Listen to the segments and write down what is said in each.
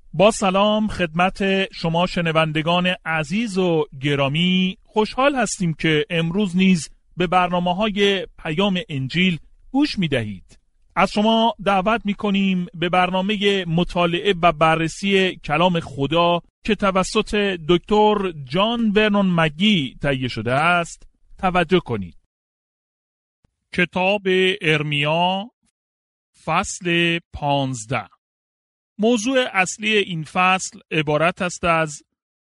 با سلام خدمت شما شنوندگان عزیز و گرامی، خوشحال هستیم که امروز نیز به برنامه‌های پیام انجیل گوش می‌دهید. از شما دعوت می‌کنیم به برنامه مطالعه و بررسی کلام خدا که توسط دکتر جان ورنون مگی تهیه شده است توجه کنید. کتاب ارمیا فصل 15. موضوع اصلی این فصل عبارت است از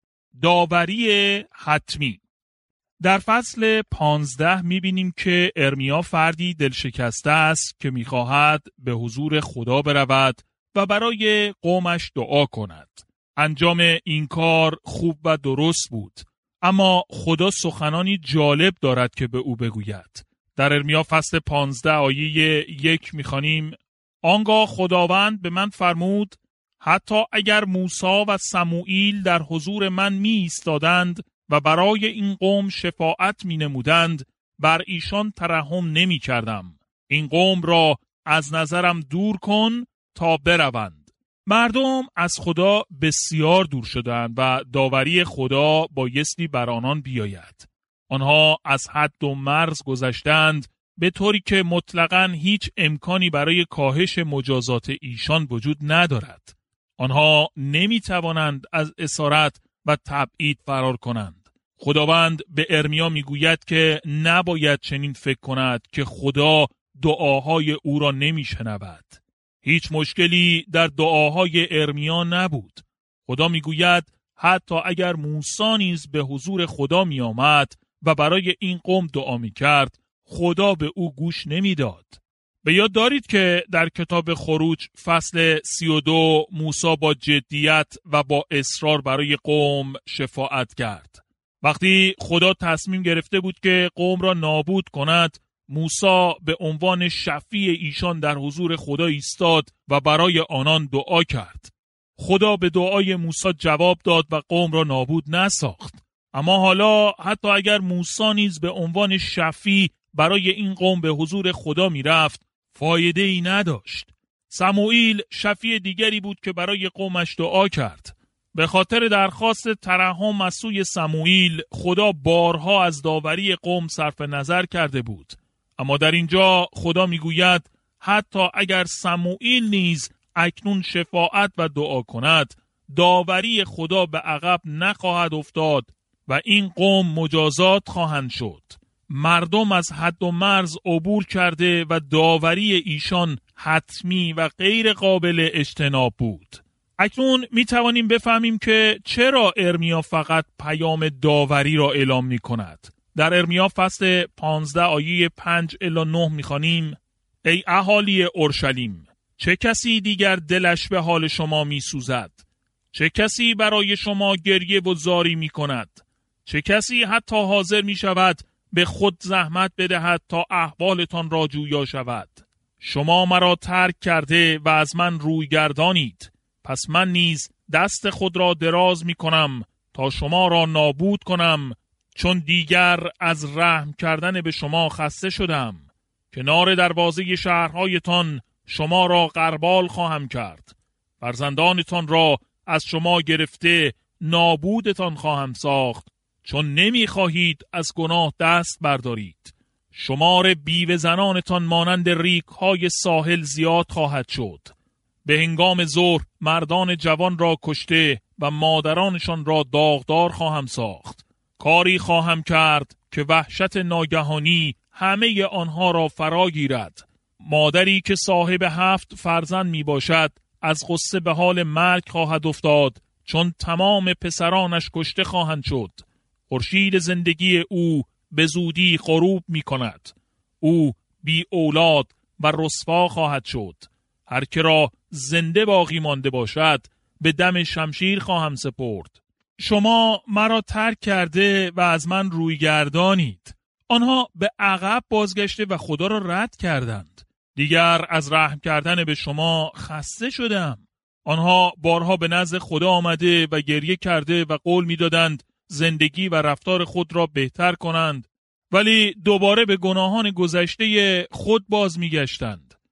داوری حتمی. در فصل 15 می‌بینیم که ارمیا فردی دلشکسته است که می‌خواهد به حضور خدا برود و برای قومش دعا کند. انجام این کار خوب و درست بود، اما خدا سخنانی جالب دارد که به او بگوید. در ارمیا فصل 15 آیه 1 می‌خوانیم: آنگاه خداوند به من فرمود حتی اگر موسی و سموئیل در حضور من می ایستادند و برای این قوم شفاعت می نمودند، بر ایشان ترحم نمی کردم. این قوم را از نظرم دور کن تا بروند. مردم از خدا بسیار دور شدند و داوری خدا بایستی بر آنان بیاید. آنها از حد و مرز گذشتند، به طوری که مطلقاً هیچ امکانی برای کاهش مجازات ایشان وجود ندارد. آنها نمی توانند از اسارت و تبعید فرار کنند. خداوند به ارمیا می گوید که نباید چنین فکر کند که خدا دعاهای او را نمی شنود. هیچ مشکلی در دعاهای ارمیا نبود. خدا می گوید حتی اگر موسی نیز به حضور خدا می آمد و برای این قوم دعا می کرد، خدا به او گوش نمی داد. به یاد دارید که در کتاب خروج فصل 32 موسی با جدیت و با اصرار برای قوم شفاعت کرد. وقتی خدا تصمیم گرفته بود که قوم را نابود کند، موسی به عنوان شفیع ایشان در حضور خدا ایستاد و برای آنان دعا کرد. خدا به دعای موسی جواب داد و قوم را نابود نساخت. اما حالا حتی اگر موسی نیز به عنوان شفیع برای این قوم به حضور خدا می رفت، فایده ای نداشت. سموئیل شفیع دیگری بود که برای قومش دعا کرد. به خاطر درخواست ترحم از سوی سموئیل، خدا بارها از داوری قوم صرف نظر کرده بود. اما در اینجا خدا میگوید حتی اگر سموئیل نیز اکنون شفاعت و دعا کند، داوری خدا به عقب نخواهد افتاد و این قوم مجازات خواهند شد. مردم از حد و مرز عبور کرده و داوری ایشان حتمی و غیر قابل اجتناب بود. اکنون می توانیم بفهمیم که چرا ارمیا فقط پیام داوری را اعلام می کند. در ارمیا فصل 15 آیه 5 الی 9 می خوانیم: ای اهالی اورشلیم، چه کسی دیگر دلش به حال شما می سوزد؟ چه کسی برای شما گریه و زاری می کند؟ چه کسی حتی حاضر می شود به خود زحمت بدهد تا احوالتان را جویا شود؟ شما مرا ترک کرده و از من روی گردانید، پس من نیز دست خود را دراز می کنم تا شما را نابود کنم، چون دیگر از رحم کردن به شما خسته شدم. کنار دروازه شهرهایتان شما را غربال خواهم کرد. فرزندانتان را از شما گرفته نابودتان خواهم ساخت، چون نمی خواهید از گناه دست بردارید. شمار بیوه زنانتان مانند ریگ های ساحل زیاد خواهد شد. به هنگام ظهر مردان جوان را کشته و مادرانشان را داغدار خواهم ساخت. کاری خواهم کرد که وحشت ناگهانی همه آنها را فرا گیرد. مادری که صاحب 7 فرزند می باشد از غصه به حال مرگ خواهد افتاد، چون تمام پسرانش کشته خواهند شد. خورشید زندگی او به زودی غروب می کند. او بی اولاد و رسوا خواهد شد. هر که را زنده باقی مانده باشد به دم شمشیر خواهم سپرد. شما مرا ترک کرده و از من روی گردانید. آنها به عقب بازگشته و خدا را رد کردند. دیگر از رحم کردن به شما خسته شدم. آنها بارها به نزد خدا آمده و گریه کرده و قول می‌دادند زندگی و رفتار خود را بهتر کنند، ولی دوباره به گناهان گذشته خود باز می‌گشتند.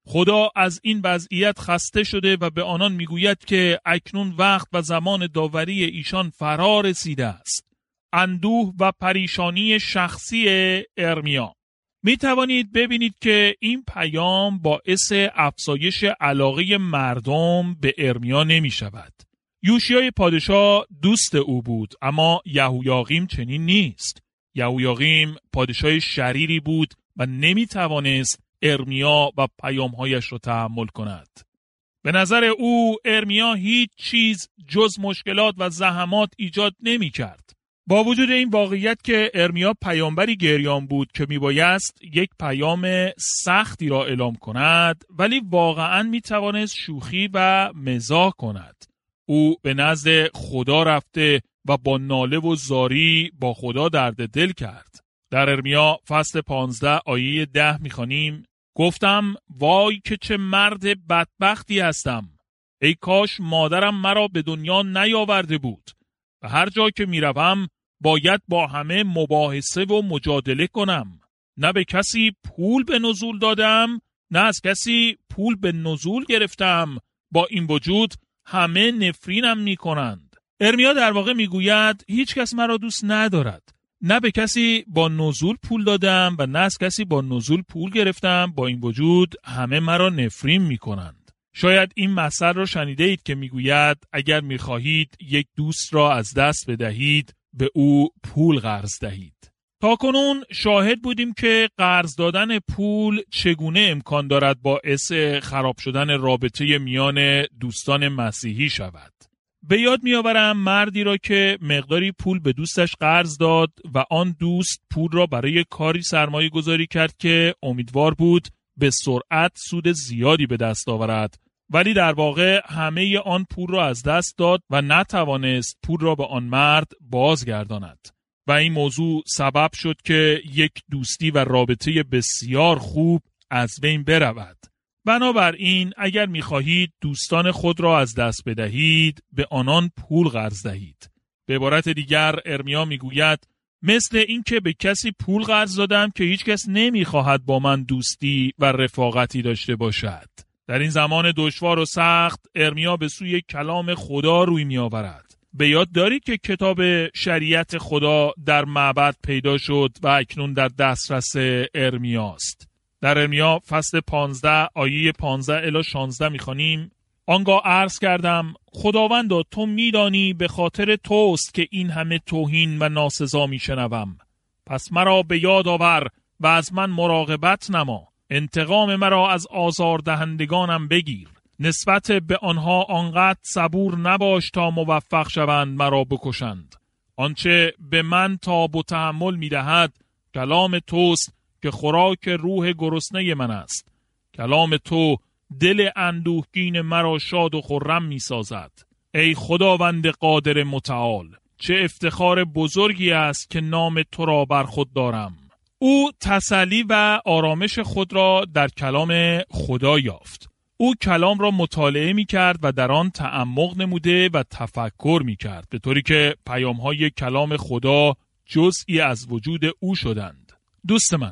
خدا از این وضعیت خسته شده و به آنان میگوید که اکنون وقت و زمان داوری ایشان فرا رسیده است. اندوه و پریشانی شخصی ارمیا. می توانید ببینید که این پیام باعث افزایش علاقه مردم به ارمیا نمی شود. یوشیای پادشاه دوست او بود، اما یهویاقیم چنین نیست. یهویاقیم پادشاه شریری بود و نمی توانست ارمیا و پیامهایش را تحمل کند. به نظر او ارمیا هیچ چیز جز مشکلات و زحمات ایجاد نمی کرد. با وجود این واقعیت که ارمیا پیامبری گریان بود که میبایست یک پیام سختی را اعلام کند، ولی واقعاً میتوانست شوخی و مزاح کند. او به نزد خدا رفته و با ناله و زاری با خدا درد دل کرد. در ارمیا فصل 15 آیه 10 میخوانیم: گفتم وای که چه مرد بدبختی هستم. ای کاش مادرم مرا به دنیا نیاورده بود. و هر جا که میروم باید با همه مباحثه و مجادله کنم. نه به کسی پول به نزول دادم، نه از کسی پول به نزول گرفتم. با این وجود همه نفرینم می کنند. ارمیا در واقع می گوید هیچ کس مرا دوست ندارد. نه به کسی با نزول پول دادم و نه از کسی با نزول پول گرفتم. با این وجود همه مرا نفرین می کنند. شاید این مثل را شنیده اید که می گوید اگر می خواهید یک دوست را از دست بدهید، به او پول قرض دهید. تاکنون شاهد بودیم که قرض دادن پول چگونه امکان دارد باعث خراب شدن رابطه میان دوستان مسیحی شود. به یاد میآورم مردی را که مقداری پول به دوستش قرض داد و آن دوست پول را برای کاری سرمایه گذاری کرد که امیدوار بود به سرعت سود زیادی به دست آورد، ولی در واقع همه آن پول را از دست داد و نتوانست پول را به آن مرد بازگرداند. و این موضوع سبب شد که یک دوستی و رابطه بسیار خوب از بین برود. بنابراین اگر می‌خواهید دوستان خود را از دست بدهید، به آنان پول قرض دهید. به عبارت دیگر ارمیا میگوید مثل این که به کسی پول قرض دادم که هیچ کس نمی‌خواهد با من دوستی و رفاقتی داشته باشد. در این زمان دشوار و سخت ارمیا به سوی کلام خدا روی می‌آورد. به یاد دارید که کتاب شریعت خدا در معبد پیدا شد و اکنون در دسترس ارمیاست. در ارمیا فصل 15 آیه 15 الی 16 می‌خوانیم: آنگاه عرض کردم خداوندا تو می‌دانی به خاطر توست که این همه توهین و ناسزا می‌شنوم. پس مرا به یاد آور و از من مراقبت نما. انتقام مرا از آزاردهندگانم بگیر. نسبت به آنها آنقدر صبور نباش تا موفق شوند مرا بکشند. آنچه به من تاب و تحمل می‌دهد کلام توست که خوراک روح گرسنه من است. کلام تو دل اندوهگین مرا شاد و خرم می‌سازد. ای خداوند قادر متعال، چه افتخار بزرگی است که نام تو را بر خود دارم. او تسلی و آرامش خود را در کلام خدا یافت. او کلام را مطالعه می کرد و در آن تعمق نموده و تفکر می کرد، به طوری که پیام‌های کلام خدا جزئی از وجود او شدند. دوست من،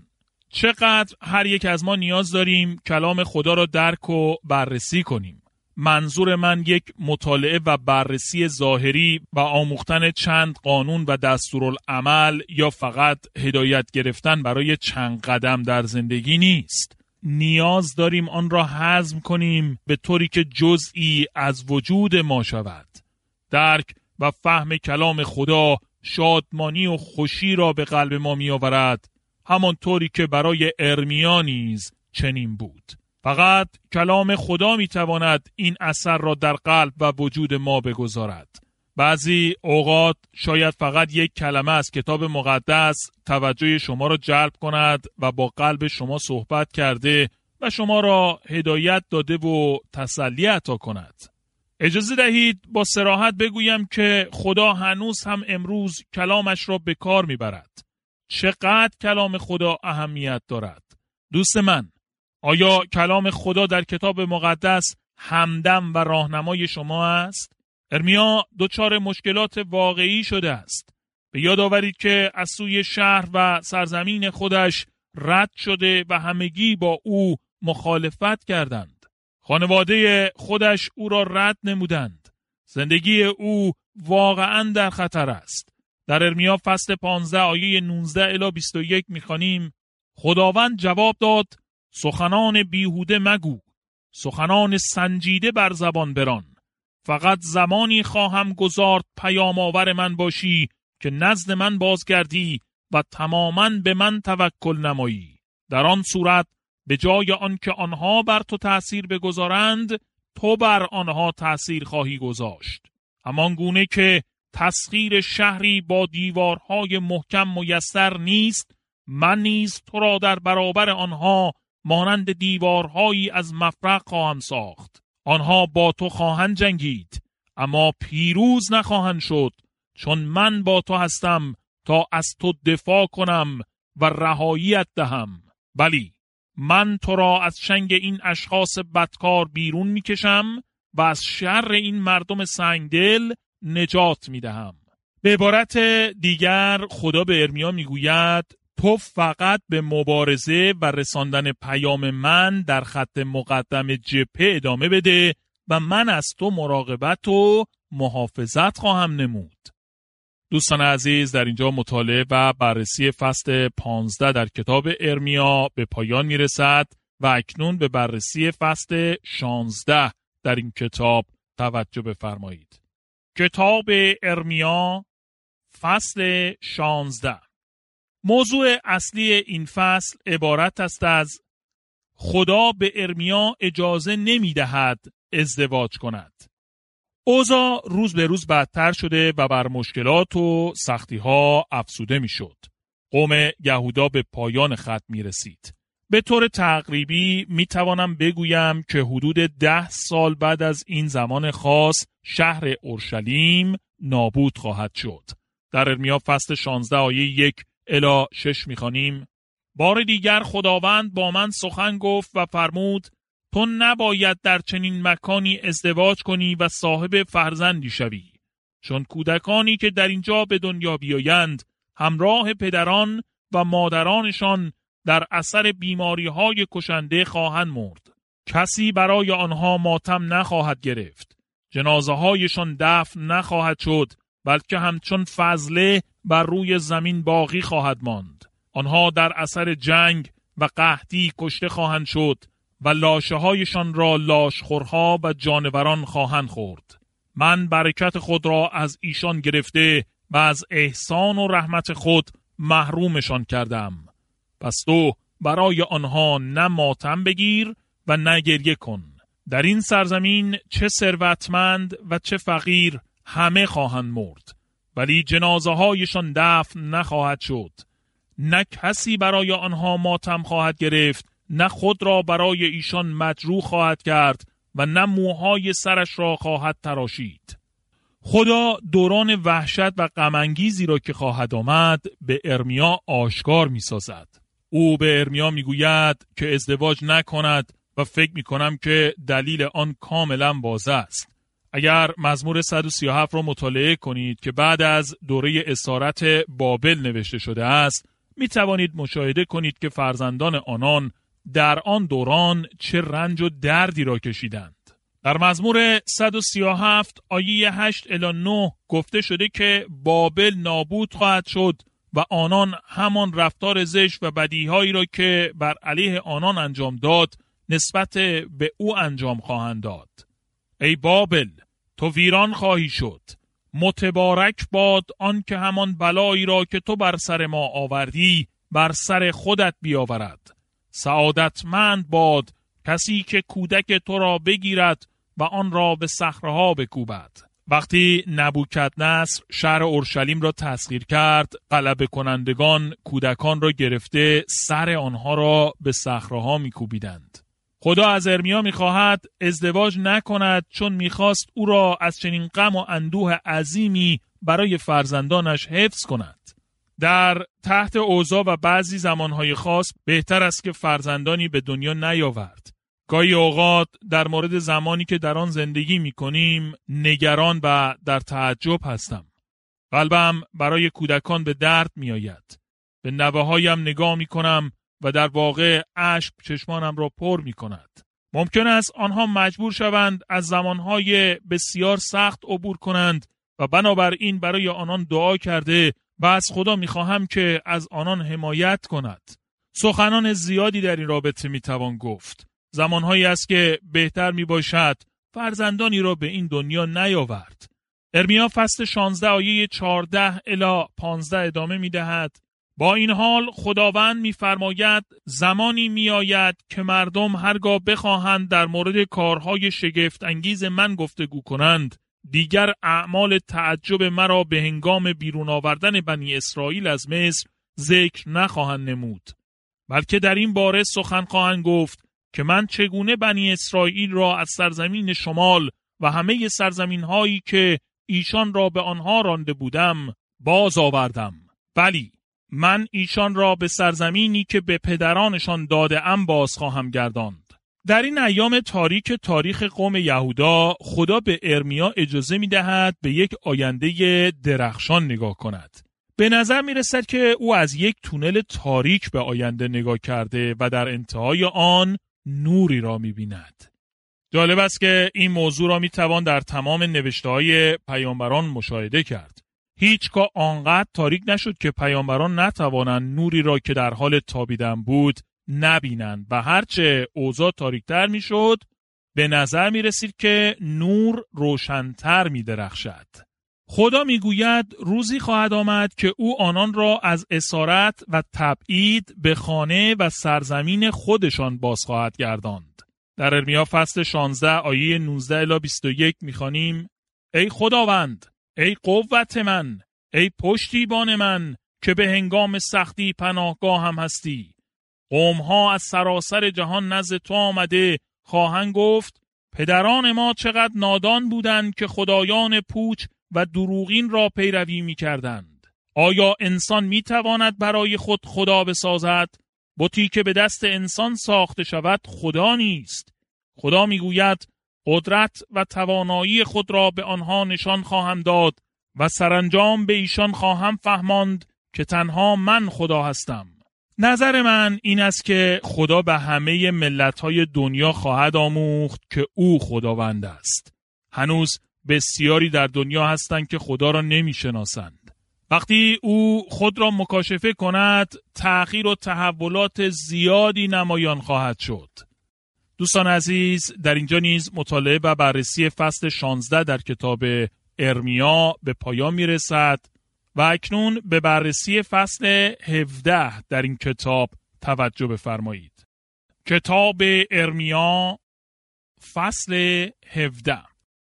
چقدر هر یک از ما نیاز داریم کلام خدا را درک و بررسی کنیم. منظور من یک مطالعه و بررسی ظاهری و آموختن چند قانون و دستورالعمل یا فقط هدایت گرفتن برای چند قدم در زندگی نیست. نیاز داریم آن را هضم کنیم به طوری که جزئی از وجود ما شود. درک و فهم کلام خدا شادمانی و خوشی را به قلب ما می آورد، همان طوری که برای ارمیا نیز چنین بود. فقط کلام خدا می تواند این اثر را در قلب و وجود ما بگذارد. بعضی اوقات شاید فقط یک کلمه از کتاب مقدس توجه شما را جلب کند و با قلب شما صحبت کرده و شما را هدایت داده و تسلی عطا کند. اجازه دهید با صراحت بگویم که خدا هنوز هم امروز کلامش را به کار میبرد. چقدر کلام خدا اهمیت دارد. دوست من، آیا کلام خدا در کتاب مقدس همدم و راهنمای شما است؟ ارمیا دچار مشکلات واقعی شده است. به یاد آورید که از سوی شهر و سرزمین خودش رد شده و همگی با او مخالفت کردند. خانواده خودش او را رد نمودند. زندگی او واقعاً در خطر است. در ارمیا فصل 15 آیه 19 الی 21 می‌خوانیم: خداوند جواب داد: سخنان بیهوده مگو، سخنان سنجیده بر زبان بران. فقط زمانی خواهم گذارد پیام آور من باشی که نزد من بازگردی و تماماً به من توکل نمایی. در آن صورت به جای آن که آنها بر تو تأثیر بگذارند، تو بر آنها تأثیر خواهی گذاشت. همان گونه که تسخیر شهری با دیوارهای محکم میسر نیست، من نیز تو را در برابر آنها مانند دیوارهایی از مفرق خواهم ساخت. آنها با تو خواهند جنگید، اما پیروز نخواهند شد، چون من با تو هستم تا از تو دفاع کنم و رهاییت دهم. بلی، من تو را از چنگ این اشخاص بدکار بیرون میکشم و از شر این مردم سنگدل نجات میدهم. به عبارت دیگر خدا به ارمیا میگوید: تو فقط به مبارزه و رساندن پیام من در خط مقدم جبهه ادامه بده و من از تو مراقبت و محافظت خواهم نمود. دوستان عزیز، در اینجا مطالعه و بررسی فصل 15 در کتاب ارمیا به پایان میرسد و اکنون به بررسی فصل 16 در این کتاب توجه بفرمایید. کتاب ارمیا فصل 16. موضوع اصلی این فصل عبارت است از خدا به ارمیا اجازه نمی دهد ازدواج کند. اوضاع روز به روز بدتر شده و بر مشکلات و سختی ها افزوده می شد. قوم یهودا به پایان خط می رسید. به طور تقریبی می توانم بگویم که حدود 10 سال بعد از این زمان خاص شهر اورشلیم نابود خواهد شد. در ارمیا فصل 16 آیه 1 الی 6 می‌خوانیم: بار دیگر خداوند با من سخن گفت و فرمود: تو نباید در چنین مکانی ازدواج کنی و صاحب فرزندی شوی، چون کودکانی که در اینجا به دنیا بیایند همراه پدران و مادرانشان در اثر بیماری‌های کشنده خواهند مرد. کسی برای آنها ماتم نخواهد گرفت. جنازه‌هایشان دفن نخواهد شد، بلکه همچون فضله بر روی زمین باقی خواهد ماند. آنها در اثر جنگ و قحطی کشته خواهند شد و لاشه‌هایشان را لاشخورها و جانوران خواهند خورد. من برکت خود را از ایشان گرفته و از احسان و رحمت خود محرومشان کردم. پس تو برای آنها نه ماتم بگیر و نه گریه کن. در این سرزمین چه ثروتمند و چه فقیر همه خواهند مرد، ولی جنازه هایشان دفن نخواهد شد. نه کسی برای آنها ماتم خواهد گرفت، نه خود را برای ایشان مجروح خواهد کرد و نه موهای سرش را خواهد تراشید. خدا دوران وحشت و غم‌انگیزی را که خواهد آمد به ارمیا آشکار می سازد. او به ارمیا می گوید که ازدواج نکند و فکر می کنم که دلیل آن کاملا واضح است. اگر مزمور 137 را مطالعه کنید که بعد از دوره اسارت بابل نوشته شده است، می توانید مشاهده کنید که فرزندان آنان در آن دوران چه رنج و دردی را کشیدند. در مزمور 137 آیه 8 الی 9 گفته شده که بابل نابود خواهد شد و آنان همان رفتار زشت و بدیهایی را که بر علیه آنان انجام داد نسبت به او انجام خواهند داد. ای بابل، تو ویران خواهی شد. متبارک باد آن که همان بلایی را که تو بر سر ما آوردی بر سر خودت بیاورد. سعادتمند باد کسی که کودک تو را بگیرد و آن را به صخره‌ها بکوبد. وقتی نبوکدنصر شهر اورشلیم را تسخیر کرد، غلبه کنندگان کودکان را گرفته سر آنها را به صخره‌ها میکوبیدند. خدا از ارمیا میخواهد ازدواج نکند، چون میخواست او را از چنین غم و اندوه عظیمی برای فرزندانش حفظ کند. در تحت اوضاع و بعضی زمانهای خاص بهتر است که فرزندانی به دنیا نیاورد. گاهی اوقات در مورد زمانی که در آن زندگی میکنیم نگران و در تعجب هستم. قلبم برای کودکان به درد میآید. به نوه‌هایم نگاه میکنم و در واقع اشک چشمانم را پر می کند. ممکن است آنها مجبور شوند از زمانهای بسیار سخت عبور کنند و بنابراین برای آنان دعا کرده و از خدا می خواهم که از آنان حمایت کند. سخنان زیادی در این رابطه می توان گفت. زمانهایی است که بهتر می باشد فرزندانی را به این دنیا نیاورد. ارمیا فصل 16 آیه 14 الی 15 ادامه می دهد: با این حال خداوند می‌فرماید زمانی می‌آید که مردم هرگاه بخواهند در مورد کارهای شگفت انگیز من گفتگو کنند، دیگر اعمال تعجب مرا به هنگام بیرون آوردن بنی اسرائیل از مصر ذکر نخواهند نمود، بلکه در این باره سخن خواهند گفت که من چگونه بنی اسرائیل را از سرزمین شمال و همه سرزمین‌هایی که ایشان را به آنها رانده بودم باز آوردم. بلی، من ایشان را به سرزمینی که به پدرانشان داده ام باز خواهم گرداند. در این ایام تاریک قوم یهودا خدا به ارمیا اجازه می دهد به یک آینده درخشان نگاه کند. به نظر می رسد که او از یک تونل تاریک به آینده نگاه کرده و در انتهای آن نوری را می بیند. جالب است که این موضوع را می توان در تمام نوشته‌های پیامبران مشاهده کرد. هیچگاه آنقدر تاریک نشد که پیامبران نتوانند نوری را که در حال تابیدن بود نبینند و هرچه اوضاع تاریکتر می شد به نظر می رسید که نور روشن‌تر می درخشد. خدا می گوید روزی خواهد آمد که او آنان را از اسارت و تبعید به خانه و سرزمین خودشان باز خواهد گرداند. در ارمیا فصل 16 آیه 19 الی 21 می خوانیم: ای خداوند، ای قوت من، ای پشتیبان من که به هنگام سختی پناهگاه هم هستی. قومها از سراسر جهان نزد تو آمده خواهند گفت پدران ما چقدر نادان بودند که خدایان پوچ و دروغین را پیروی می کردند. آیا انسان می تواند برای خود خدا بسازد؟ بتی که به دست انسان ساخته شود خدا نیست. خدا می گوید قدرت و توانایی خود را به آنها نشان خواهم داد و سرانجام به ایشان خواهم فهماند که تنها من خدا هستم. نظر من این است که خدا به همه ملت‌های دنیا خواهد آموخت که او خداوند است. هنوز بسیاری در دنیا هستند که خدا را نمی‌شناسند. وقتی او خود را مکاشفه کند، تأخیر و تحولات زیادی نمایان خواهد شد. دوستان عزیز، در اینجا نیز مطالعه و بررسی فصل 16 در کتاب ارمیا به پایان میرسد و اکنون به بررسی فصل 17 در این کتاب توجه بفرمایید. کتاب ارمیا فصل 17.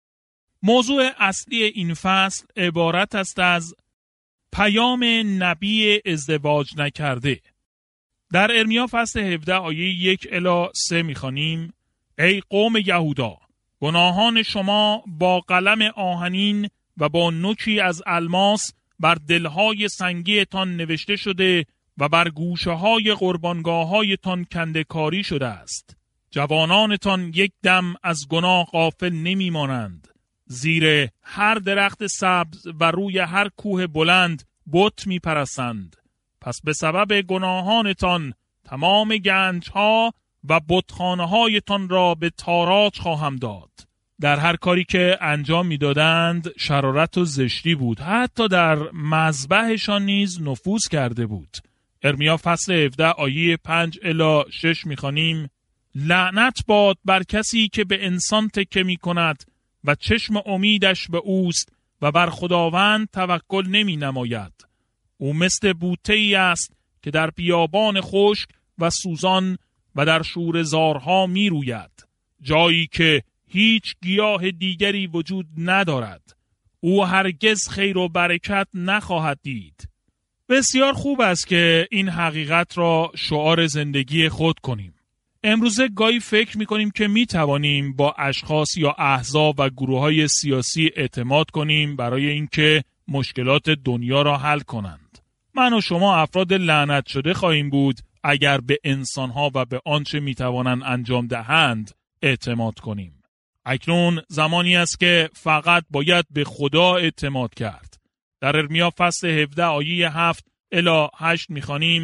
موضوع اصلی این فصل عبارت است از پیام نبی ازدواج نکرده. در ارمیا فصل 17 آیه 1 الی 3 می‌خوانیم: ای قوم یهودا، گناهان شما با قلم آهنین و با نوکی از الماس بر دلهای سنگیتان نوشته شده و بر گوشه‌های قربانگاه‌هایتان کنده‌کاری شده است. جوانانتان یک دم از گناه غافل نمی‌مانند. زیر هر درخت سبز و روی هر کوه بلند بت می‌پرستند. پس به سبب گناهانتان تمام گنج‌ها و بتخانه‌هایتان را به تاراج خواهم داد. در هر کاری که انجام می‌دادند شرارت و زشتی بود. حتی در مذبحشان نیز نفوذ کرده بود. ارمیا فصل 17 آیه 5 الی 6 می‌خوانیم: لعنت باد بر کسی که به انسان تکیه می‌کند و چشم امیدش به اوست و بر خداوند توکل نمی‌نماید. او مثل بوته‌ای است که در بیابان خشک و سوزان و در شوره‌زارها می‌روید، جایی که هیچ گیاه دیگری وجود ندارد. او هرگز خیر و برکت نخواهد دید. بسیار خوب است که این حقیقت را شعار زندگی خود کنیم. امروزه گاهی فکر می‌کنیم که می‌توانیم با اشخاص یا احزاب و گروه‌های سیاسی اعتماد کنیم برای اینکه مشکلات دنیا را حل کنند. من و شما افراد لعنت شده خواهیم بود اگر به انسان‌ها و به آنچه می‌توانند انجام دهند اعتماد کنیم. اکنون زمانی است که فقط باید به خدا اعتماد کرد. در ارمیا فصل 17 آیه 7 الی 8 می‌خوانیم: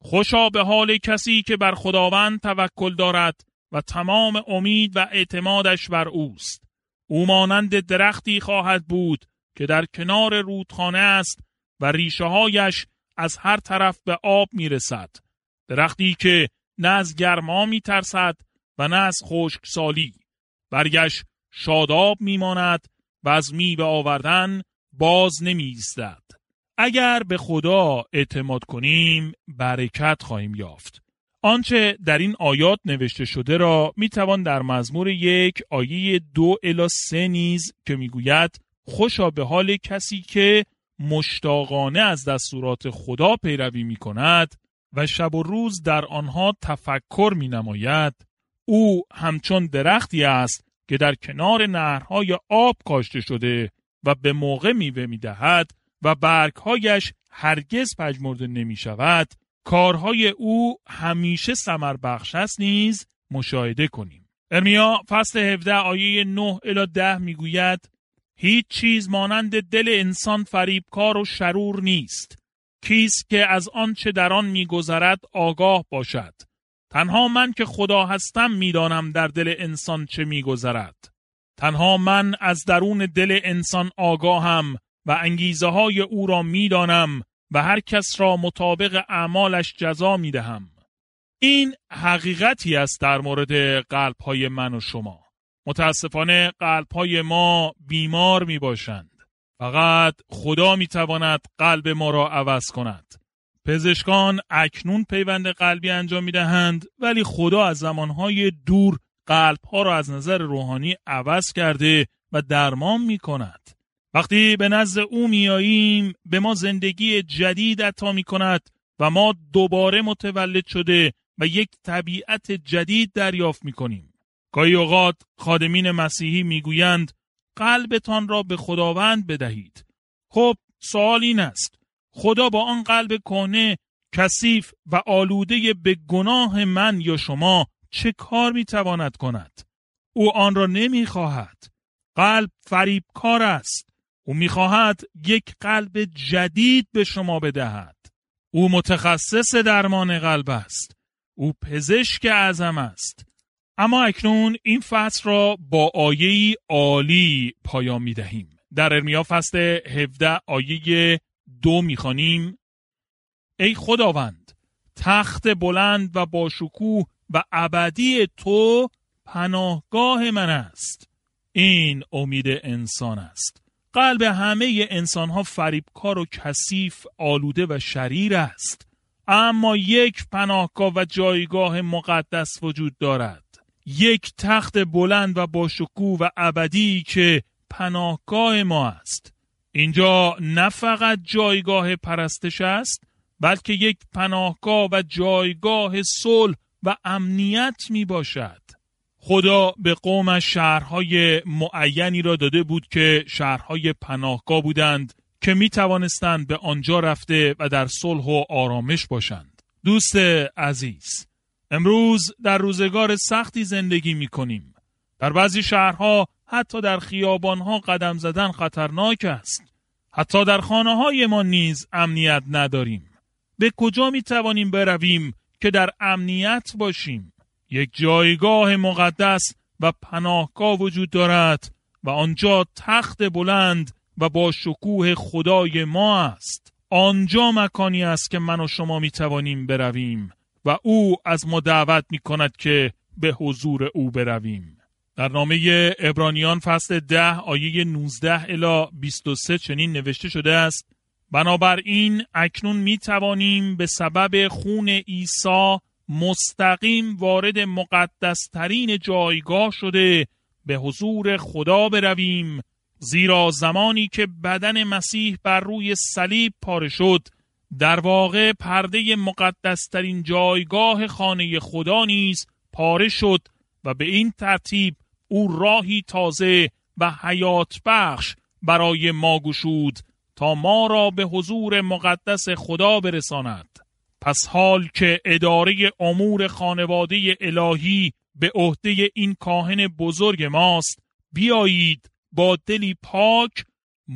خوشا به حال کسی که بر خداوند توکل دارد و تمام امید و اعتمادش بر اوست. او مانند درختی خواهد بود که در کنار رودخانه است و ریشه‌هایش از هر طرف به آب میرسد. درختی که نه از گرما میترسد و نه از خشکسالی. برگش شاداب میماند و از میوه آوردن باز نمیایستد. اگر به خدا اعتماد کنیم برکت خواهیم یافت. آنچه در این آیات نوشته شده را میتوان در مزمور 1 آیه 2 الی 3 نیز که میگوید خوشا به حال کسی که مشتاقانه از دستورات خدا پیروی میکند و شب و روز در آنها تفکر مینماید. او همچون درختی است که در کنار نهرهای آب کاشته شده و به موقع میوه میدهد و برگهایش هرگز پژمرده نمی شود. کارهای او همیشه ثمر بخش است نیز مشاهده کنیم. ارمیا فصل 17 آیه 9 الی 10 میگوید هیچ چیز مانند دل انسان فریبکار و شرور نیست. کیست که از آنچه در آن میگذرد آگاه باشد؟ تنها من که خدا هستم میدانم در دل انسان چه میگذرد. تنها من از درون دل انسان آگاهم و انگیزه های او را میدانم و هر کس را مطابق اعمالش جزا میدهم. این حقیقتی است در مورد قلب های من و شما. متاسفانه قلب های ما بیمار می باشند. فقط خدا می تواند قلب ما را عوض کند. پزشکان اکنون پیوند قلبی انجام می دهند، ولی خدا از زمانهای دور قلب ها را از نظر روحانی عوض کرده و درمان می کند. وقتی به نزد او می آییم به ما زندگی جدید عطا می کند و ما دوباره متولد شده و یک طبیعت جدید دریافت می کنیم. گاهی اوقات خادمین مسیحی می گویند قلبتان را به خداوند بدهید. خب سوال این است، خدا با آن قلب کهنه، کثیف و آلوده به گناه من یا شما چه کار می تواند کند؟ او آن را نمی خواهد. قلب فریبکار است. او می خواهد یک قلب جدید به شما بدهد. او متخصص درمان قلب است. او پزشک اعظم است. اما اکنون این فصل را با آیه‌ای عالی پایان می دهیم. در ارمیا فصل 17 آیه 2 می خوانیم ای خداوند، تخت بلند و با شکوه و ابدی تو پناهگاه من است. این امید انسان است. قلب همه انسان ها فریبکار و کثیف، آلوده و شریر است. اما یک پناهگاه و جایگاه مقدس وجود دارد. یک تخت بلند و با شکوه و ابدی که پناهگاه ما است. اینجا نه فقط جایگاه پرستش است، بلکه یک پناهگاه و جایگاه صلح و امنیت می باشد. خدا به قومش شهرهای معینی را داده بود که شهرهای پناهگاه بودند که می توانستند به آنجا رفته و در صلح و آرامش باشند. دوست عزیز، امروز در روزگار سختی زندگی می کنیم. در بعضی شهرها حتی در خیابانها قدم زدن خطرناک است. حتی در خانه های ما نیز امنیت نداریم. به کجا می توانیم برویم که در امنیت باشیم؟ یک جایگاه مقدس و پناهگاه وجود دارد و آنجا تخت بلند و با شکوه خدای ما است. آنجا مکانی است که من و شما می توانیم برویم و او از ما دعوت می کند که به حضور او برویم. در نامه عبرانیان فصل 10 آیه 19 الی 23 چنین نوشته شده است: بنابراین اکنون می توانیم به سبب خون عیسی مستقیم وارد مقدسترین جایگاه شده به حضور خدا برویم، زیرا زمانی که بدن مسیح بر روی صلیب پاره شد، در واقع پرده مقدسترین جایگاه خانه خدا نیز پاره شد و به این ترتیب او راهی تازه و حیات بخش برای ما گشود تا ما را به حضور مقدس خدا برساند. پس حال که اداره امور خانواده الهی به عهده این کاهن بزرگ ماست، بیایید با دلی پاک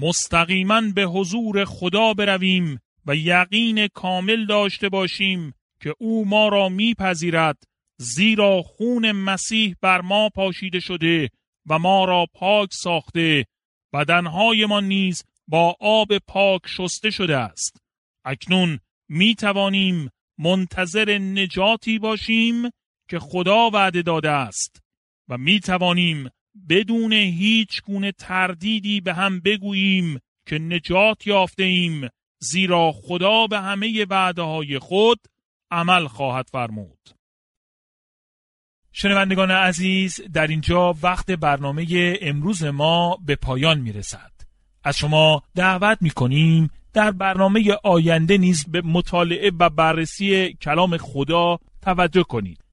مستقیما به حضور خدا برویم و یقین کامل داشته باشیم که او ما را میپذیرد، زیرا خون مسیح بر ما پاشیده شده و ما را پاک ساخته، بدنهای ما نیز با آب پاک شسته شده است. اکنون می توانیم منتظر نجاتی باشیم که خدا وعده داده است و می توانیم بدون هیچ گونه تردیدی به هم بگوییم که نجات یافته ایم، زیرا خدا به همه وعده‌های خود عمل خواهد فرمود. شنوندگان عزیز، در اینجا وقت برنامه امروز ما به پایان می رسد. از شما دعوت می کنیم در برنامه آینده نیز به مطالعه و بررسی کلام خدا توجه کنید.